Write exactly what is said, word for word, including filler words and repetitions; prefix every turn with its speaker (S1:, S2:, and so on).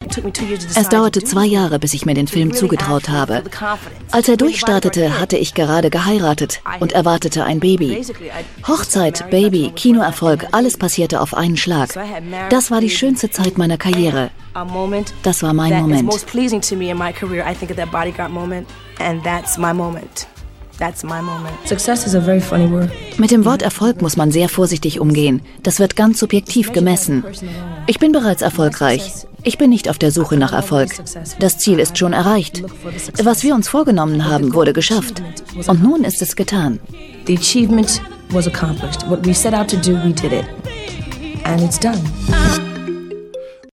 S1: Es dauerte zwei Jahre, bis ich mir den Film zugetraut habe. Als er durchstartete, hatte ich gerade geheiratet und erwartete ein Baby. Hochzeit, Baby, Kinoerfolg, alles passierte auf einen Schlag. Das war die schönste Zeit meiner Karriere. Das war mein Moment.
S2: That's my moment. Success is a very funny word.
S1: Mit dem Wort Erfolg muss man sehr vorsichtig umgehen. Das wird ganz subjektiv gemessen. Ich bin bereits erfolgreich. Ich bin nicht auf der Suche nach Erfolg. Das Ziel ist schon erreicht. Was wir uns vorgenommen haben, wurde geschafft. Und nun ist es getan.
S2: The achievement was accomplished. What we set out to do, we did it. And it's done.